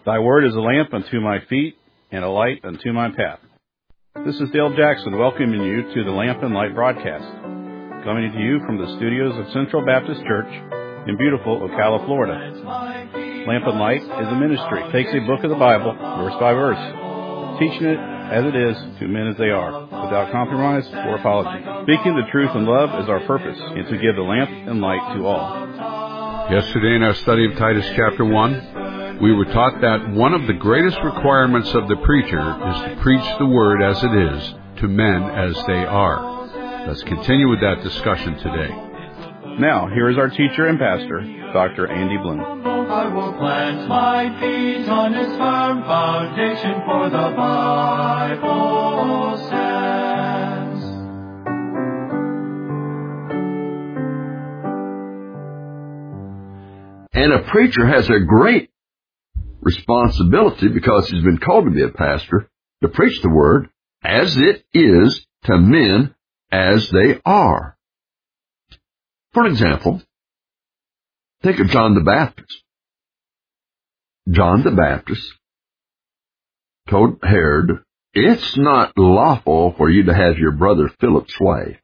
Thy word is a lamp unto my feet and a light unto my path. This is Dale Jackson welcoming you to the Lamp and Light broadcast, coming to you from the studios of Central Baptist Church in beautiful Ocala, Florida. Lamp and Light is a ministry. It takes a book of the Bible, verse by verse, teaching it as it is to men as they are, without compromise or apology. Speaking the truth in love is our purpose, and to give the lamp and light to all. Yesterday in our study of Titus chapter 1, we were taught that one of the greatest requirements of the preacher is to preach the word as it is to men as they are. Let's continue with that discussion today. Now, here is our teacher and pastor, Dr. Andy Bloom. I will plant my feet on its firm foundation, for the Bible stands. And a preacher has a great responsibility, because he's been called to be a pastor, to preach the word as it is to men as they are. For example, think of John the Baptist. John the Baptist told Herod, "It's not lawful for you to have your brother Philip's wife."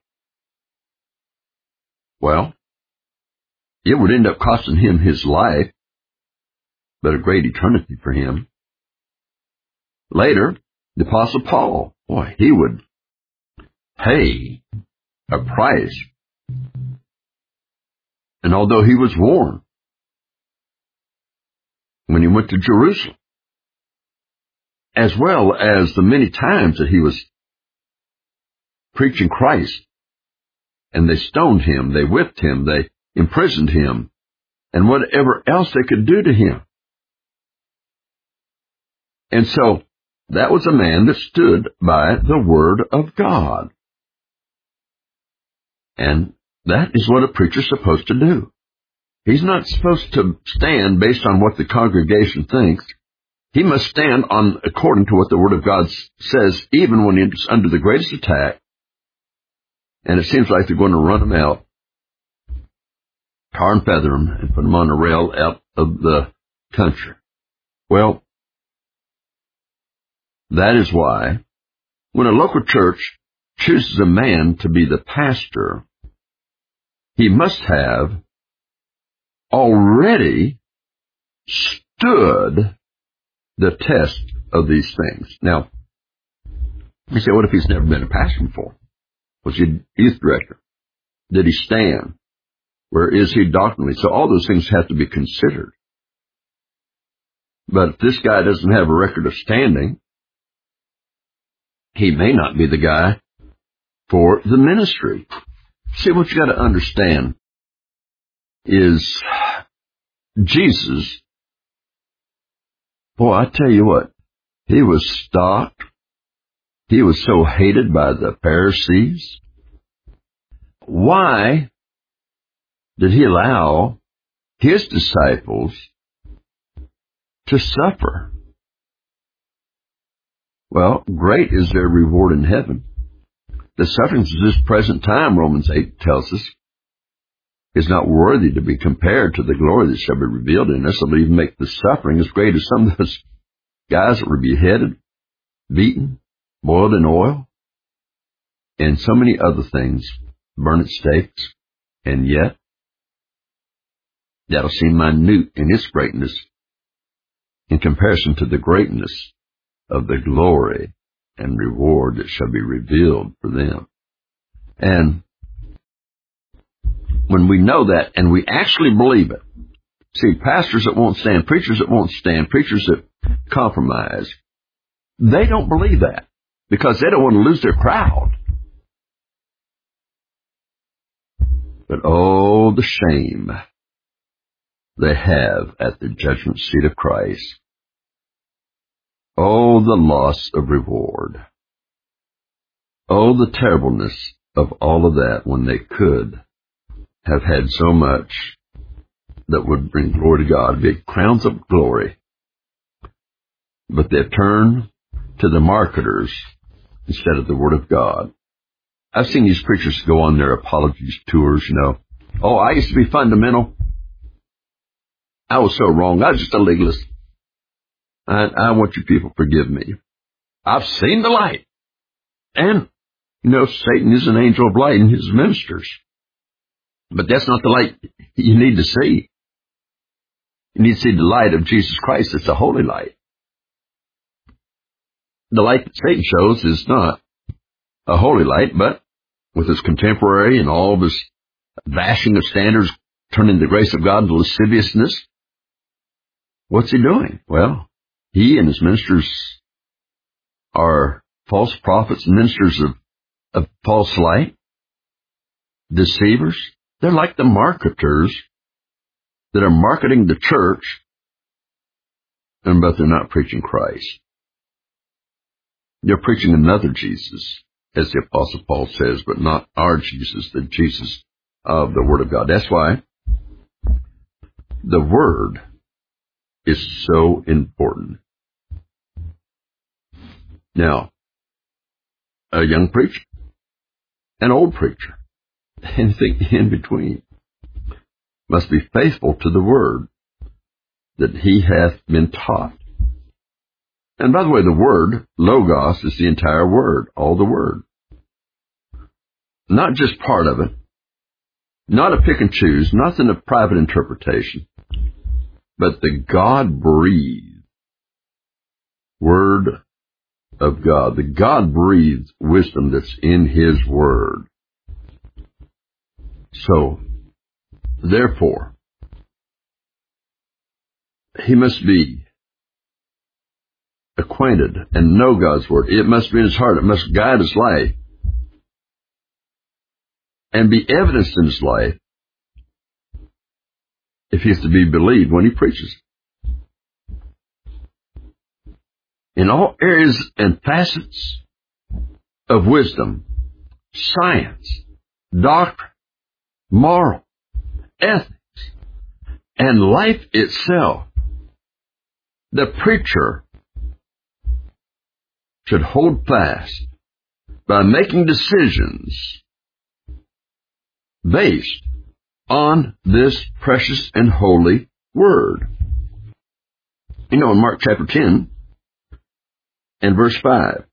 Well, it would end up costing him his life, but a great eternity for him. Later, the Apostle Paul, he would pay a price. And although he was warned when he went to Jerusalem, as well as the many times that he was preaching Christ, and they stoned him, they whipped him, they imprisoned him, and whatever else they could do to him. And so, that was a man that stood by the Word of God. And that is what a preacher's supposed to do. He's not supposed to stand based on what the congregation thinks. He must stand on according to what the Word of God says, even when he's under the greatest attack, and it seems like they're going to run him out, tar and feather him, and put him on a rail out of the country. Well, that is why, when a local church chooses a man to be the pastor, he must have already stood the test of these things. Now, you say, what if he's never been a pastor before? Was he a youth director? Did he stand? Where is he doctrinally? So all those things have to be considered. But if this guy doesn't have a record of standing, he may not be the guy for the ministry. See, what you got to understand is Jesus, I tell you what, he was stalked. He was so hated by the Pharisees. Why did he allow his disciples to suffer? Well, great is their reward in heaven. The sufferings of this present time, Romans 8 tells us, is not worthy to be compared to the glory that shall be revealed in us. It'll even make the suffering as great as some of those guys that were beheaded, beaten, boiled in oil, and so many other things, burned at stakes, and yet that'll seem minute in its greatness in comparison to the greatness of the glory and reward that shall be revealed for them. And when we know that, and we actually believe it, see, pastors that won't stand, preachers that won't stand, preachers that compromise, they don't believe that, because they don't want to lose their crowd. But oh, the shame they have at the judgment seat of Christ. Oh, the loss of reward. Oh, the terribleness of all of that, when they could have had so much that would bring glory to God, big crowns of glory. But they've turned to the marketers instead of the Word of God. I've seen these preachers go on their apologies tours, I used to be fundamental. I was so wrong. I was just a legalist. I want you people to forgive me. I've seen the light. And, Satan is an angel of light and his ministers. But that's not the light you need to see. You need to see the light of Jesus Christ. It's a holy light. The light that Satan shows is not a holy light, but with his contemporary and all of his bashing of standards, turning the grace of God into lasciviousness, what's he doing? Well, he and his ministers are false prophets and ministers of false light, deceivers. They're like the marketers that are marketing the church, but they're not preaching Christ. They're preaching another Jesus, as the Apostle Paul says, but not our Jesus, the Jesus of the Word of God. That's why the Word is so important. Now, a young preacher, an old preacher, anything in between, must be faithful to the Word that he hath been taught. And by the way, the word, logos, is the entire Word, all the Word. Not just part of it, not a pick and choose, nothing of private interpretation, but the God-breathed Word of God, the God-breathed wisdom that's in His Word. So, therefore, he must be acquainted and know God's Word. It must be in his heart. It must guide his life and be evidenced in his life if he is to be believed when he preaches. In all areas and facets of wisdom, science, doctrine, moral, ethics, and life itself, the preacher should hold fast by making decisions based on this precious and holy Word. In Mark chapter 10 and verse 5,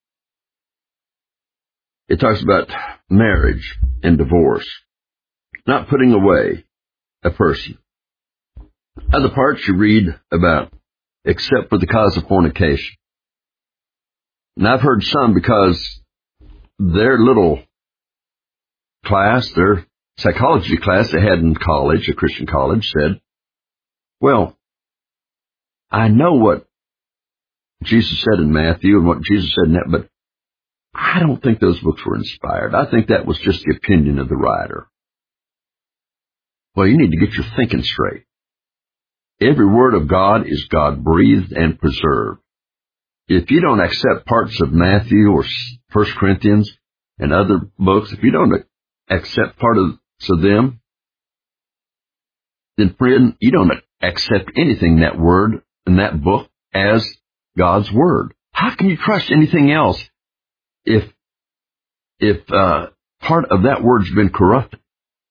it talks about marriage and divorce, not putting away a person. Other parts you read about, except for the cause of fornication. And I've heard some, because their little class, their psychology class they had in college, a Christian college, said, well, I know what Jesus said in Matthew and what Jesus said in that, but I don't think those books were inspired. I think that was just the opinion of the writer. Well, you need to get your thinking straight. Every word of God is God-breathed and preserved. If you don't accept parts of Matthew or 1 Corinthians and other books, if you don't accept part of them, then friend, you don't accept anything in that word, in that book, as God's Word. How can you trust anything else if part of that word's been corrupted?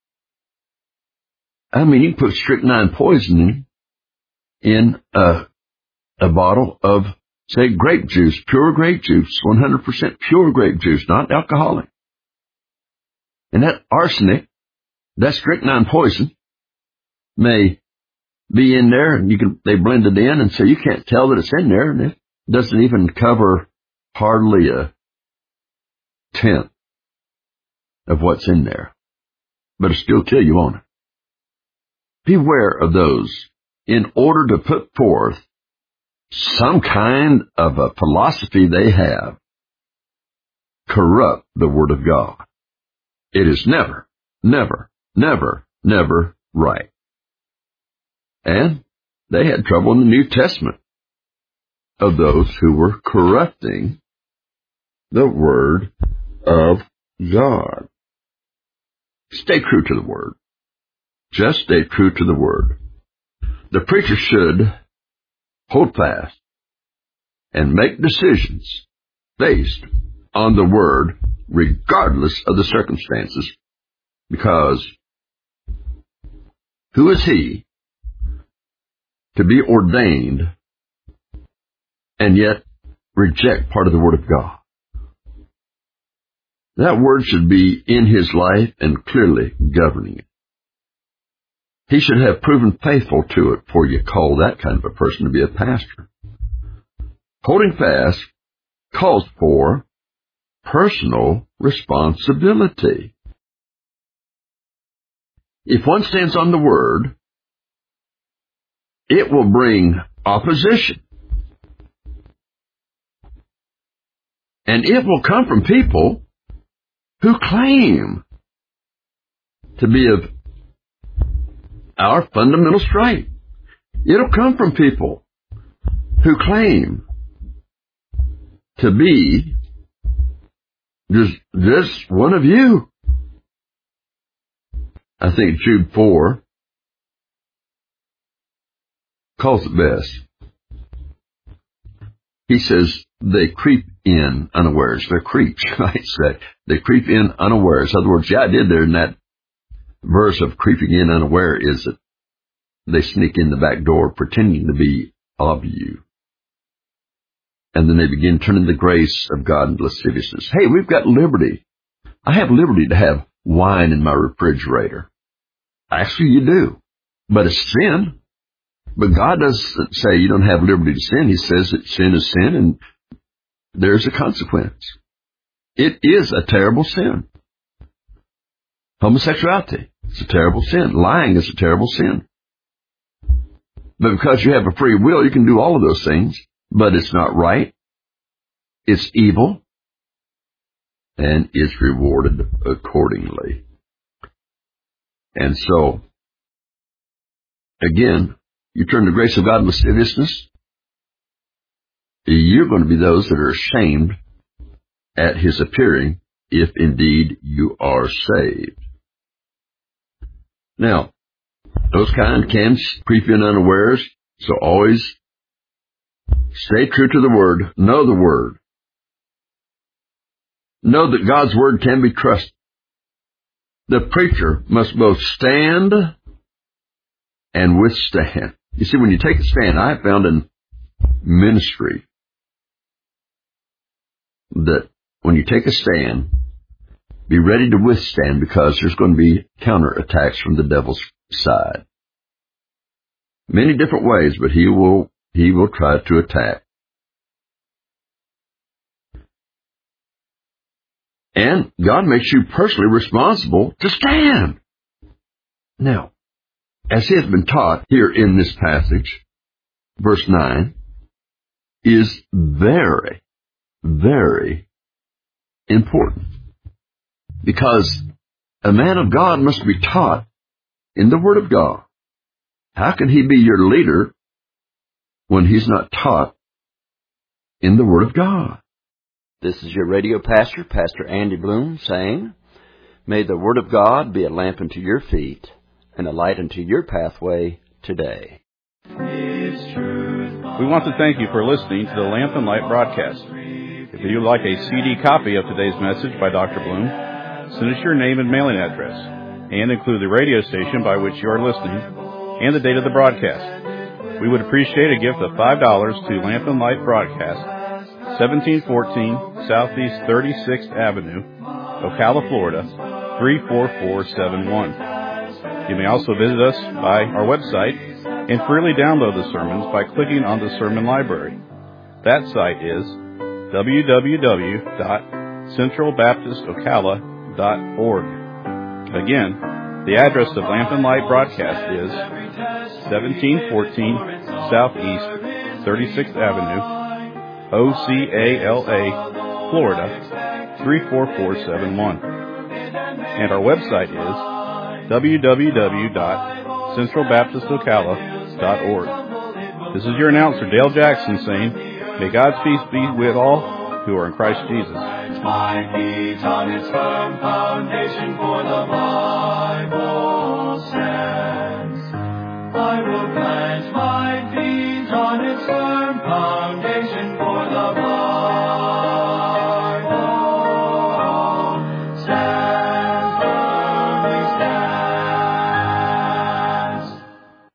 I mean, you can put strychnine poisoning in a bottle of, say, grape juice, pure grape juice, 100% pure grape juice, not alcoholic. And that arsenic, that strychnine poison, may be in there, and they blend it in, and so you can't tell that it's in there, and it doesn't even cover hardly a tenth of what's in there. But it'll still kill you, won't it? Beware of those, in order to put forth some kind of a philosophy they have, corrupt the Word of God. It is never, never, never, never right. And they had trouble in the New Testament of those who were corrupting the Word of God. Stay true to the Word. Just stay true to the Word. The preacher should hold fast and make decisions based on the Word, regardless of the circumstances, because who is he to be ordained and yet reject part of the Word of God. That Word should be in his life and clearly governing it. He should have proven faithful to it before you call that kind of a person to be a pastor. Holding fast calls for personal responsibility. If one stands on the Word, it will bring opposition. And it will come from people who claim to be of our fundamental stripe. It'll come from people who claim to be just one of you. I think Jude 4 calls it best. He says they creep in unawares. They're creeps, I say. They creep in unawares. In other words, the idea there in that verse of creeping in unaware is that they sneak in the back door pretending to be of you. And then they begin turning the grace of God into lasciviousness. Hey, we've got liberty. I have liberty to have wine in my refrigerator. Actually, you do. But it's sin. But God doesn't say you don't have liberty to sin. He says that sin is sin and there's a consequence. It is a terrible sin. Homosexuality is a terrible sin. Lying is a terrible sin. But because you have a free will, you can do all of those things. But it's not right. It's evil. And is rewarded accordingly. And so, again, you turn the grace of God into lasciviousness, you're going to be those that are ashamed at his appearing, if indeed you are saved. Now, those kind can creep in unawares, so always stay true to the Word. Know the Word. Know that God's Word can be trusted. The preacher must both stand and withstand. You see, when you take a stand, I have found in ministry that when you take a stand, be ready to withstand because there's going to be counterattacks from the devil's side. Many different ways, but he will try to attack. And God makes you personally responsible to stand. Now, as has been taught here in this passage, verse 9, is very, very important. Because a man of God must be taught in the Word of God. How can he be your leader when he's not taught in the Word of God? This is your radio pastor, Pastor Andy Bloom, saying, may the Word of God be a lamp unto your feet and a light unto your pathway today. We want to thank you for listening to the Lamp and Light broadcast. If you'd like a CD copy of today's message by Dr. Bloom, send us your name and mailing address, and include the radio station by which you are listening and the date of the broadcast. We would appreciate a gift of $5 to Lamp and Light Broadcast, 1714 Southeast 36th Avenue, Ocala, Florida, 34471. You may also visit us by our website and freely download the sermons by clicking on the Sermon Library. That site is www.centralbaptistocala.org. Again, the address of Lamp and Light Broadcast is 1714 Southeast 36th Avenue, Ocala, Florida, 34471. And our website is www.centralbaptistocala.org. This is your announcer, Dale Jackson, saying, may God's peace be with all who are in Christ Jesus. My feet on its firm foundation, for the Bible stands. I will plant my feet on its firm foundation.